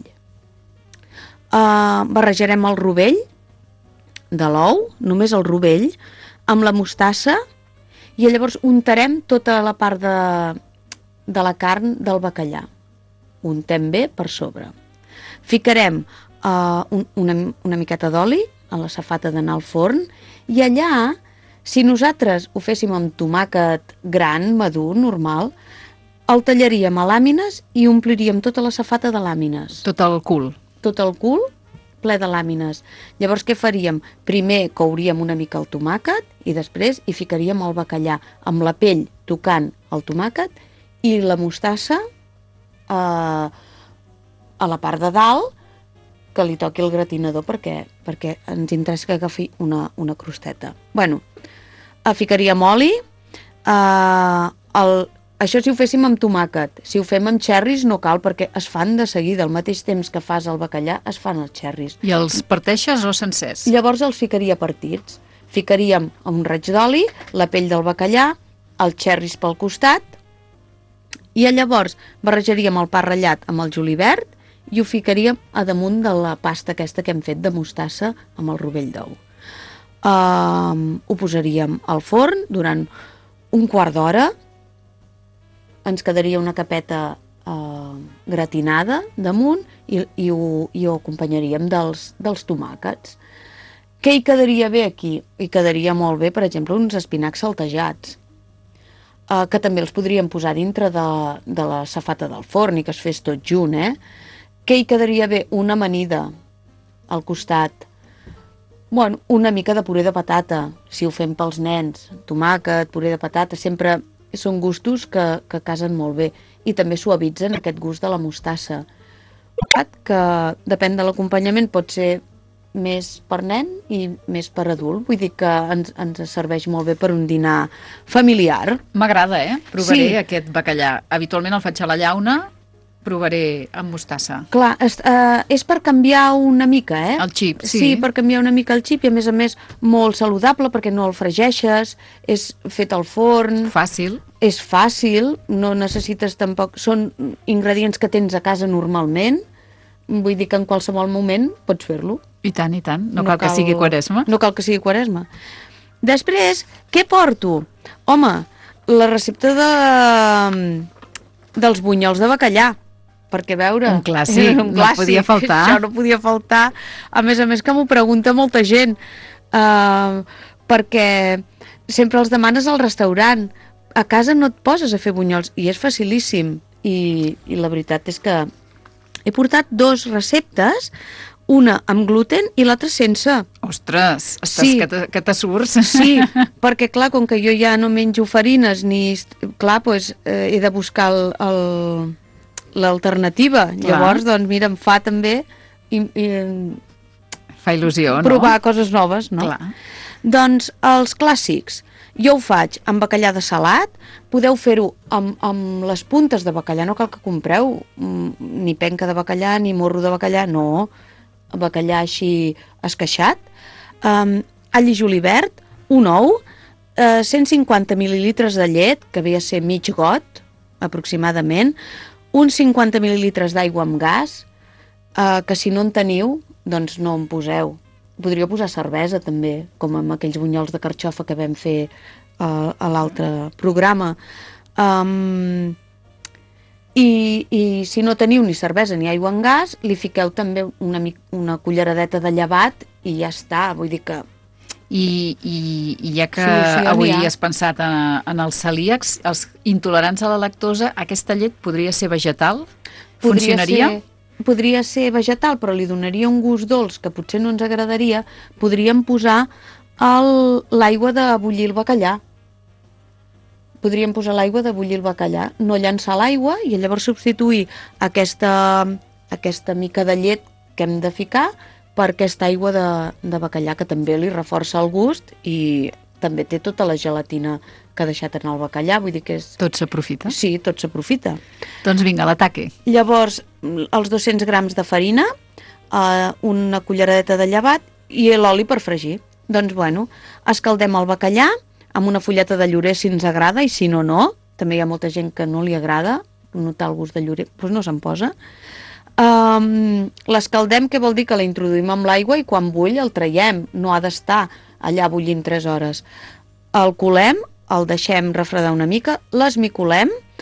[SPEAKER 7] Barrejarem el rovell de l'ou, només el rovell, amb la mostassa, i llavors untarem tota la part de la carn del bacallà. Untem bé per sobre. Ficarem una miqueta d'oli a la safata d'anar al forn i allà, si nosaltres ho féssim amb tomàquet gran, madur, normal, el tallaríem a làmines i ompliríem tota la safata de làmines.
[SPEAKER 2] Tot el cul.
[SPEAKER 7] Tot el cul ple de làmines. Llavors què faríem? Primer couríem una mica el tomàquet i després hi ficaríem el bacallà amb la pell tocant el tomàquet i la mostassa a la part de dalt que li toqui el gratinador perquè ens interessa que agafi una crosteta. Bueno, ficaríem oli, això si ho féssim amb tomàquet. Si ho fem amb xerris no cal perquè es fan de seguida, al mateix temps que fas el bacallà es fan els xerris.
[SPEAKER 2] I els parteixes o sencers?
[SPEAKER 7] Llavors els ficaria partits. Ficaríem un raig d'oli, la pell del bacallà, els xerris pel costat i llavors barrejaríem el pa ratllat amb el julivert i ho ficaríem a damunt de la pasta aquesta que hem fet de mostassa amb el rovell d'ou. Ho posaríem al forn durant un quart d'hora, ens quedaria una capeta gratinada damunt i ho acompanyaríem dels tomàquets. Què hi quedaria bé aquí? Hi quedaria molt bé, per exemple, uns espinacs saltejats, que també els podríem posar dintre de la safata del forn i que es fes tot junt, Què hi quedaria bé? Una amanida al costat. Bueno, una mica de puré de patata, si ho fem pels nens. Tomàquet, puré de patata, sempre són gustos que casen molt bé i també suavitzen aquest gust de la mostassa. Que depèn de l'acompanyament, pot ser més per nen i més per adult. Vull dir que ens serveix molt bé per un dinar familiar.
[SPEAKER 2] M'agrada, Provaré
[SPEAKER 7] Sí.
[SPEAKER 2] aquest bacallà. Habitualment el faig a la llauna, provaré amb mostassa.
[SPEAKER 7] Clar, és per canviar una mica,
[SPEAKER 2] El xip, sí.
[SPEAKER 7] Sí, per canviar una mica el xip i a més molt saludable perquè no el fregeixes, és fet al forn,
[SPEAKER 2] Fàcil.
[SPEAKER 7] és fàcil, no necessites tampoc... Són ingredients que tens a casa normalment, vull dir que en qualsevol moment pots fer-lo.
[SPEAKER 2] I tant, i tant. No cal que sigui Quaresma.
[SPEAKER 7] No cal que sigui Quaresma. Després, què porto? Home, la recepta dels bunyols de bacallà. Perquè, a veure...
[SPEAKER 2] Un clàssic, no podia faltar.
[SPEAKER 7] Això no podia faltar. A més que m'ho pregunta molta gent. Perquè sempre els demanes al restaurant. A casa no et poses a fer bunyols. I és facilíssim. I la veritat és que he portat 2 receptes, una amb gluten i l'altra sense.
[SPEAKER 2] Ostres,
[SPEAKER 7] Sí.
[SPEAKER 2] que te surts.
[SPEAKER 7] Sí, perquè clar, com que jo ja no menjo farines ni... Clar, doncs he de buscar l'alternativa. Llavors, doncs mira, em fa també
[SPEAKER 2] Fa il·lusió, no?
[SPEAKER 7] provar coses noves, no?
[SPEAKER 2] Clar.
[SPEAKER 7] Doncs els clàssics. Jo ho faig amb bacallà de salat, podeu fer-ho amb les puntes de bacallà, no cal que compreu ni penca de bacallà ni morro de bacallà, no, bacallà així esqueixat, all i julivert, un ou, 150 mil·lilitres de llet, que ve a ser mig got, aproximadament, uns 50 mil·lilitres d'aigua amb gas, que si no en teniu, doncs no en poseu. Podríeu posar cervesa també, com amb aquells bunyols de carxofa que vam fer a l'altre programa. I si no teniu ni cervesa ni aigua amb gas, li fiqueu també una culleradeta de llevat i ja està, vull dir que...
[SPEAKER 2] I ja que
[SPEAKER 7] Solució
[SPEAKER 2] avui
[SPEAKER 7] n'hi ha.
[SPEAKER 2] has pensat en els celíacs, els intolerants a la lactosa, aquesta llet podria ser vegetal? Funcionaria?
[SPEAKER 7] Podria ser vegetal, però li donaria un gust dolç que potser no ens agradaria. Podríem posar l'aigua de bullir el bacallà. Podríem posar l'aigua de bullir el bacallà, no llançar l'aigua i llavors substituir aquesta mica de llet que hem de ficar per aquesta aigua de bacallà, que també li reforça el gust i també té tota la gelatina que ha deixat en el bacallà, vull dir que és...
[SPEAKER 2] Tot s'aprofita?
[SPEAKER 7] Sí, tot s'aprofita.
[SPEAKER 2] Doncs vinga, l'ataque.
[SPEAKER 7] Llavors, els 200 grams de farina, una culleradeta de llevat i l'oli per fregir. Doncs, bueno, escaldem el bacallà amb una fulleta de llorer si ens agrada i si no, no. També hi ha molta gent que no li agrada notar el gust de llorer, doncs no se'n posa. L'escaldem, què vol dir? Que la introduïm amb l'aigua i quan bull el traiem. No ha d'estar allà bullint 3 hores. El colem, el deixem refredar una mica, l'esmicolem,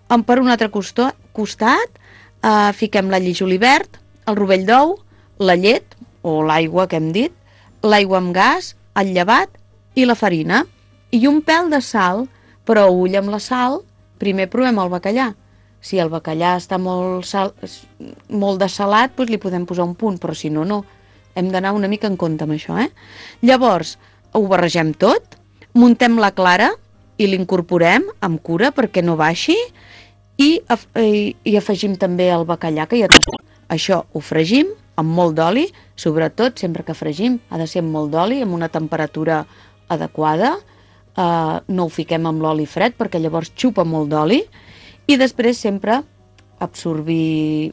[SPEAKER 7] Per un altre costat fiquem l'all i julivert, el rovell d'ou, la llet, o l'aigua que hem dit, l'aigua amb gas, el llevat i la farina. I un pèl de sal, però ull amb la sal, primer provem el bacallà. Si el bacallà està molt dessalat, doncs li podem posar un punt, però si no, no. Hem d'anar una mica en compte amb això, Llavors, ho barregem tot, muntem la clara i l'incorporem amb cura perquè no baixi i afegim també el bacallà que ja tenim. Això ho fregim amb molt d'oli, sobretot sempre que fregim ha de ser amb molt d'oli, amb una temperatura adequada, no ho fiquem amb l'oli fred perquè llavors xupa molt d'oli, i després sempre absorbir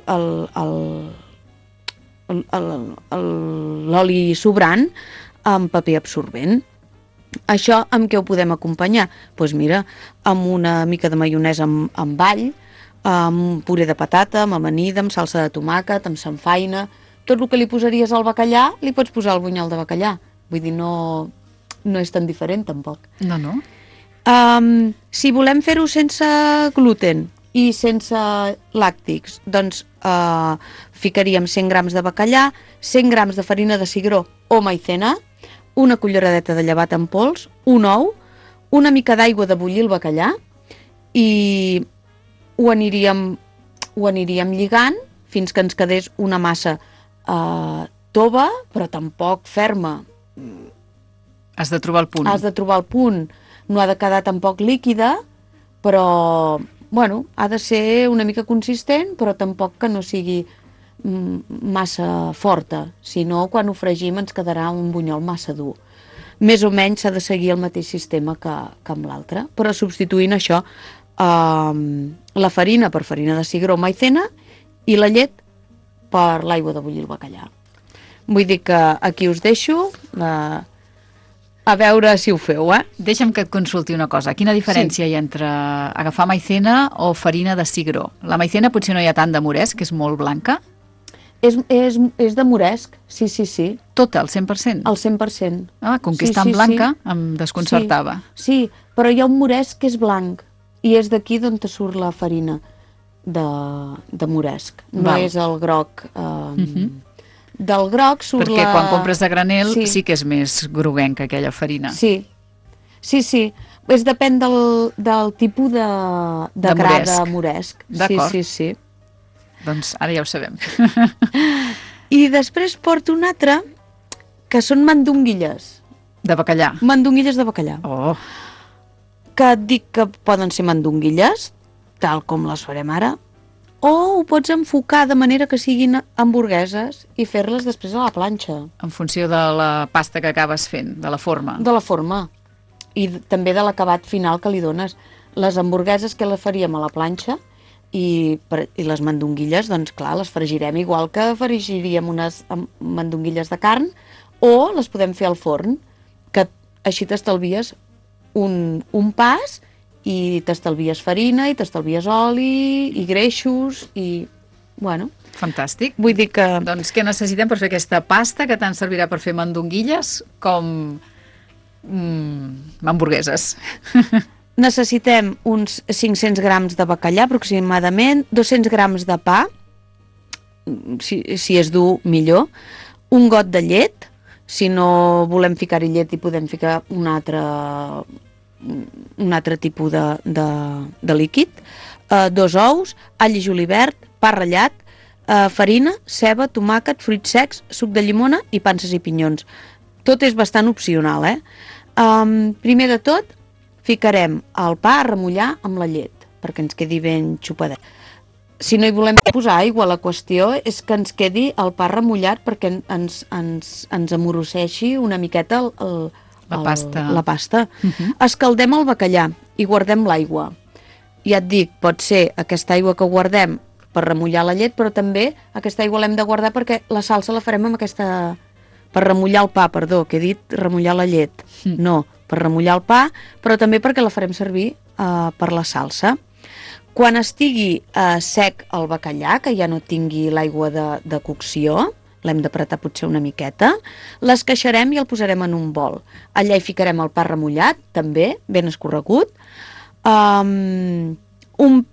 [SPEAKER 7] l'oli sobrant amb paper absorbent. Això amb què ho podem acompanyar? Doncs mira, amb una mica de maionesa amb all, amb puré de patata, amb amanida, amb salsa de tomàquet, amb samfaina. Tot el que li posaries al bacallà, li pots posar al bunyol de bacallà. Vull dir, no és tan diferent, tampoc.
[SPEAKER 2] No.
[SPEAKER 7] Si volem fer-ho sense gluten i sense làctics, doncs ficaríem 100 grams de bacallà, 100 grams de farina de cigró o maicena, una culleradeta de llevat en pols, un ou, una mica d'aigua de bullir el bacallà i ho aniríem lligant fins que ens quedés una massa tova, però tampoc ferma.
[SPEAKER 2] Has de trobar el punt.
[SPEAKER 7] Has de trobar el punt. No ha de quedar tampoc líquida, però, bueno, ha de ser una mica consistent, però tampoc que no sigui massa forta. Si no, quan ho fregim ens quedarà un bunyol massa dur. Més o menys s'ha de seguir el mateix sistema que amb l'altre, però substituint això, la farina per farina de cigró o maicena i la llet per l'aigua de bullir el bacallà. Vull dir que aquí us deixo a veure si ho feu,
[SPEAKER 2] Deixa'm que et consulti una cosa. Quina diferència hi ha entre agafar maicena o farina de cigró? La maicena potser no hi ha tant de moresc, que és molt blanca.
[SPEAKER 7] És de moresc, sí.
[SPEAKER 2] Tota, al 100%?
[SPEAKER 7] Al 100%.
[SPEAKER 2] Com que és tan blanca, em desconcertava.
[SPEAKER 7] Sí, però hi ha un moresc que és blanc i és d'aquí d'on te surt la farina de moresc. No és el groc. Del groc surt
[SPEAKER 2] perquè quan compres de granel sí que és més groguenca aquella farina.
[SPEAKER 7] Sí. Depèn del tipus de gra de moresc.
[SPEAKER 2] D'acord.
[SPEAKER 7] Sí.
[SPEAKER 2] Doncs ara ja ho sabem.
[SPEAKER 7] I després porto un altre que són mandonguilles.
[SPEAKER 2] De bacallà.
[SPEAKER 7] Mandonguilles de bacallà.
[SPEAKER 2] Oh.
[SPEAKER 7] Que et dic que poden ser mandonguilles, tal com les farem ara, o ho pots enfocar de manera que siguin hamburgueses i fer-les després a la planxa.
[SPEAKER 2] En funció de la pasta que acabes fent, de la forma.
[SPEAKER 7] De la forma. I també de l'acabat final que li dones. Les hamburgueses que les faríem a la planxa i les mandonguilles, doncs clar, les fregirem igual que fregiríem unes mandonguilles de carn, o les podem fer al forn, que així t'estalvies un pas i t'estalvies farina i t'estalvies oli i greixos i, bueno...
[SPEAKER 2] Fantàstic.
[SPEAKER 7] Vull dir que...
[SPEAKER 2] Doncs què necessitem per fer aquesta pasta que tant servirà per fer mandonguilles com hamburgueses?
[SPEAKER 7] Necessitem uns 500 grams de bacallà aproximadament, 200 grams de pa, si és dur millor, un got de llet, si no volem ficar-hi llet hi podem ficar un altre tipus de líquid, 2 ous, all i julivert, pa ratllat, farina, ceba, tomàquet, fruits secs, suc de llimona i panses i pinyons. Tot és bastant opcional, Primer de tot, ficarem el pa a remullar amb la llet, perquè ens quedi ben xupadet. Si no hi volem posar aigua, la qüestió és que ens quedi el pa remullat perquè ens amorosseixi una miqueta
[SPEAKER 2] la pasta.
[SPEAKER 7] Escaldem el bacallà i guardem l'aigua. Ja et dic, pot ser aquesta aigua que guardem per remullar la llet, però també aquesta aigua l'hem de guardar perquè la salsa la farem amb aquesta... Per remullar el pa, perdó, que he dit remullar la llet. No, per remullar el pa, però també perquè la farem servir per la salsa. Quan estigui sec el bacallà, que ja no tingui l'aigua de cocció, l'hem d'apretar potser una miqueta, l'esqueixarem i el posarem en un bol. Allà hi ficarem el pa remullat, també, ben escorregut, un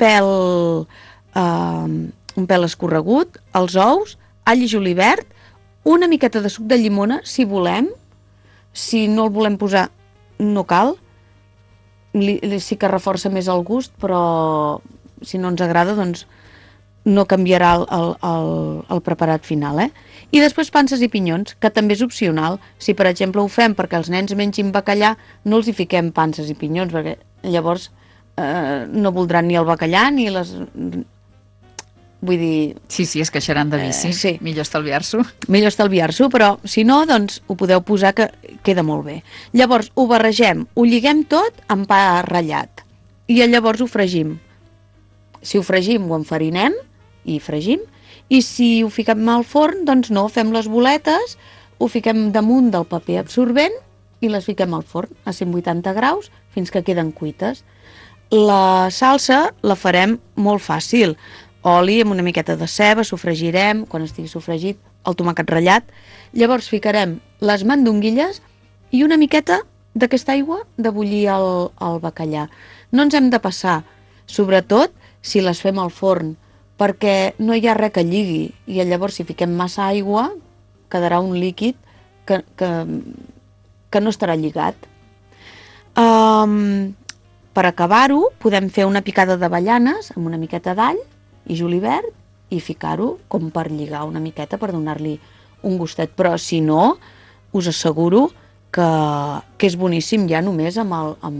[SPEAKER 7] pèl escorregut, els ous, all i julivert, una miqueta de suc de llimona, si volem. Si no el volem posar, no cal. Sí que reforça més el gust, però si no ens agrada, doncs no canviarà el preparat final, I després panses i pinyons, que també és opcional. Si, per exemple, ho fem perquè els nens mengin bacallà, no els hi fiquem panses i pinyons, perquè llavors no voldran ni el bacallà ni les... Vull dir...
[SPEAKER 2] Sí, es queixaran de vici.
[SPEAKER 7] Sí.
[SPEAKER 2] Millor estalviar-s'ho.
[SPEAKER 7] Millor estalviar-s'ho, però si no, doncs ho podeu posar, que queda molt bé. Llavors ho barregem, ho lliguem tot amb pa ratllat i llavors ho fregim. Si ho fregim, ho enfarinem i fregim, i si ho fiquem al forn, doncs no, fem les boletes, ho fiquem damunt del paper absorbent i les fiquem al forn a 180 graus fins que queden cuites. La salsa la farem molt fàcil. Oli amb una miqueta de ceba, sofregirem, quan estigui sofregit, el tomàquet ratllat. Llavors ficarem les mandonguilles i una miqueta d'aquesta aigua de bullir el bacallà. No ens hem de passar, sobretot si les fem al forn, perquè no hi ha res que lligui, i llavors si fiquem massa aigua quedarà un líquid que no estarà lligat. Per acabar-ho, podem fer una picada d'avellanes amb una miqueta d'all i julivert i ficar-ho com per lligar una miqueta, per donar-li un gustet. Però si no, us asseguro que és boníssim ja només amb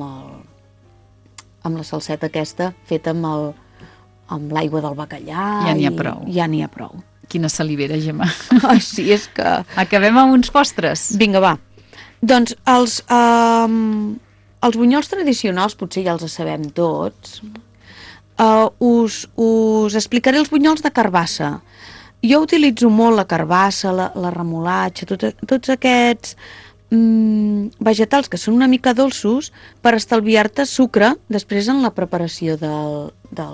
[SPEAKER 7] la salseta aquesta feta amb l'aigua del bacallà.
[SPEAKER 2] Ja n'hi ha prou.
[SPEAKER 7] Ja n'hi ha prou.
[SPEAKER 2] Quina salivera, Gemma.
[SPEAKER 7] Sí, és que...
[SPEAKER 2] Acabem amb uns postres.
[SPEAKER 7] Vinga, va. Doncs els bunyols tradicionals potser ja els sabem tots. Us explicaré els bunyols de carbassa. Jo utilitzo molt la carbassa, la remolatxa, tots aquests vegetals que són una mica dolços per estalviar-te sucre després en la preparació de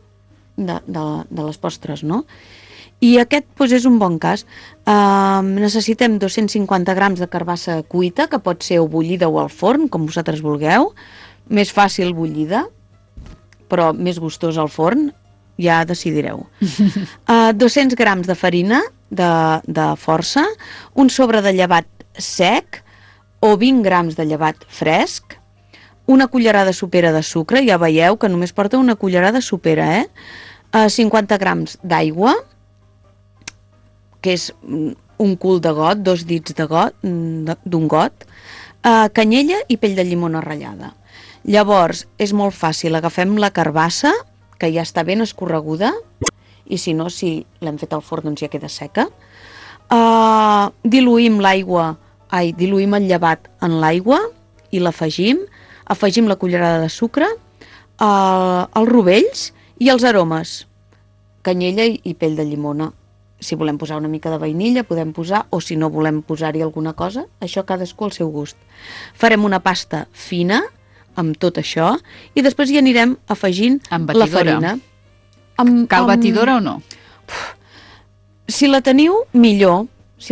[SPEAKER 7] les postres, no? I aquest doncs, és un bon cas. Necessitem 250 grams de carbassa cuita, que pot ser o bullida o al forn, com vosaltres vulgueu. Més fàcil bullida, però més gustós al forn, ja decidireu. 200 grams de farina de força, un sobre de llevat sec o 20 grams de llevat fresc, una cullerada sopera de sucre, ja veieu que només porta una cullerada sopera, 50 grams d'aigua, que és un cul de got, 2 dits de got, d'un got, canyella i pell de llimona ratllada. Llavors, és molt fàcil, agafem la carbassa, que ja està ben escorreguda, i si no, si l'hem fet al forn, doncs ja queda seca. Diluïm el llevat en l'aigua i l'afegim, afegim la cullerada de sucre, els rovells i els aromes, canyella i pell de llimona. Si volem posar una mica de vainilla, podem posar, o si no volem posar-hi alguna cosa, això cadascú al seu gust. Farem una pasta fina, amb tot això, i després hi anirem afegint la farina.
[SPEAKER 2] Cal batidora o no?
[SPEAKER 7] Si la teniu, millor.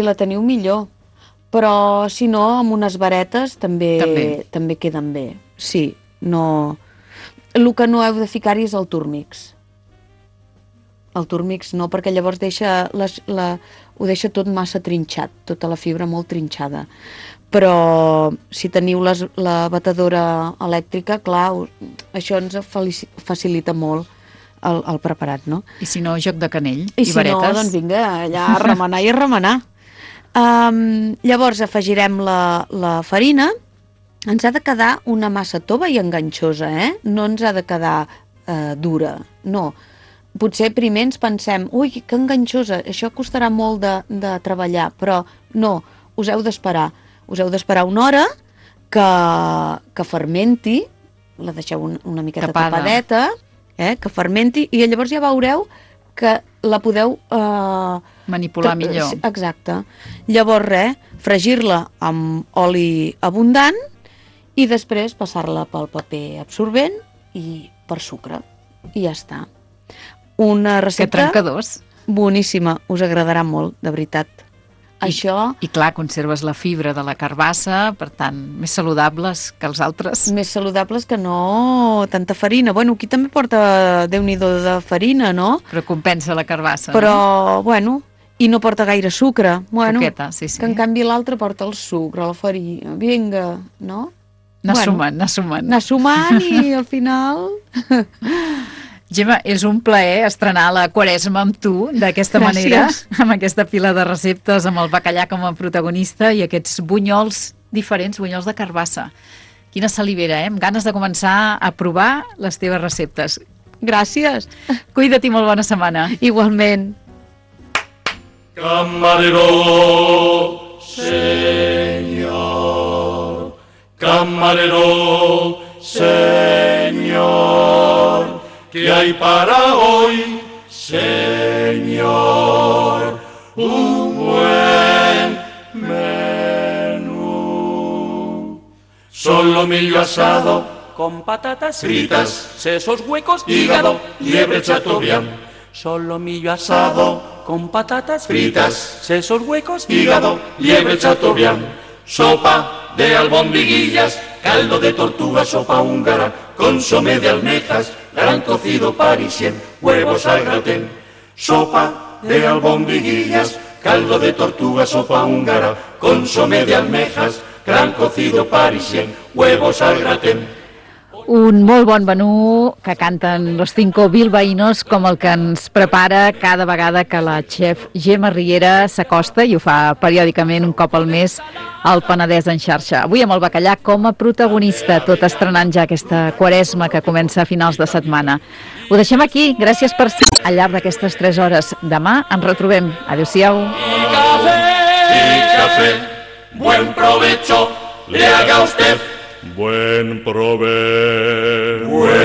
[SPEAKER 7] Però si no, amb unes varetes també queden bé. Sí, no... El que no heu de ficar-hi és el turmix. El turmix no, perquè llavors ho deixa tot massa trinxat, tota la fibra molt trinxada. Però si teniu la batedora elèctrica, clar, això ens facilita molt el preparat, no?
[SPEAKER 2] I si no, joc de canell
[SPEAKER 7] i
[SPEAKER 2] varetes?
[SPEAKER 7] I si no, doncs vinga, allà a remenar i a remenar. Llavors afegirem la farina. Ens ha de quedar una massa tova i enganxosa, No ens ha de quedar dura, no. Potser primer ens pensem, ui, que enganxosa, això costarà molt de treballar, però no, us heu d'esperar. Us heu d'esperar una hora que fermenti, la deixeu una miqueta tapadeta, que fermenti, i llavors ja veureu que la podeu...
[SPEAKER 2] manipular millor.
[SPEAKER 7] Exacte. Llavors, fregir-la amb oli abundant i després passar-la pel paper absorbent i per sucre. I ja està. Una recepta...
[SPEAKER 2] Que trencadors.
[SPEAKER 7] Boníssima. Us agradarà molt, de veritat. Això...
[SPEAKER 2] I clar, conserves la fibra de la carbassa, per tant, més saludables que els altres.
[SPEAKER 7] Més saludables que no tanta farina. Bueno, aquí també porta Déu-n'hi-do de farina, no?
[SPEAKER 2] Però compensa la carbassa,
[SPEAKER 7] Però,
[SPEAKER 2] no?
[SPEAKER 7] bueno, i no porta gaire sucre. Bueno,
[SPEAKER 2] Poqueta, sí, sí.
[SPEAKER 7] que en canvi l'altre porta el sucre, la farina. Vinga, no?
[SPEAKER 2] Anar sumant, anar sumant.
[SPEAKER 7] Anar sumant i al final...
[SPEAKER 2] Gemma, és un plaer estrenar la Quaresma amb tu, d'aquesta manera, amb aquesta pila de receptes, amb el bacallà com a protagonista i aquests bunyols diferents, bunyols de carbassa. Quina salivera, Amb ganes de començar a provar les teves receptes.
[SPEAKER 7] Gràcies.
[SPEAKER 2] Cuida't i molt bona setmana.
[SPEAKER 7] Igualment.
[SPEAKER 8] Camarero, señor. Camarero, señor. ¿Qué hay para hoy, señor? Un buen menú. Solomillo asado
[SPEAKER 9] con patatas
[SPEAKER 8] fritas,
[SPEAKER 9] sesos huecos,
[SPEAKER 8] hígado, liebre chateaubriand.
[SPEAKER 9] solomillo asado con patatas
[SPEAKER 8] fritas,
[SPEAKER 9] sesos huecos,
[SPEAKER 8] hígado, liebre chateaubriand. Sopa de albondiguillas, caldo de tortuga, sopa húngara, consomé de almejas, gran cocido parisien, huevos al gratén. Sopa de albondiguillas, caldo de tortuga, sopa húngara, consomé de almejas, gran cocido parisien, huevos al gratén.
[SPEAKER 2] Un molt bon menú que canten los 5 bilbaïnos, com el que ens prepara cada vegada que la xef Gemma Riera s'acosta, i ho fa periòdicament un cop al mes, al Penedès en xarxa. Avui amb el bacallà com a protagonista, tot estrenant ja aquesta Quaresma que comença a finals de setmana. Ho deixem aquí. Gràcies per ser al llarg d'aquestes 3 hores. Demà ens retrobem. Adéu-siau.
[SPEAKER 8] Y café, buen provecho, le haga usted. Buen provecho.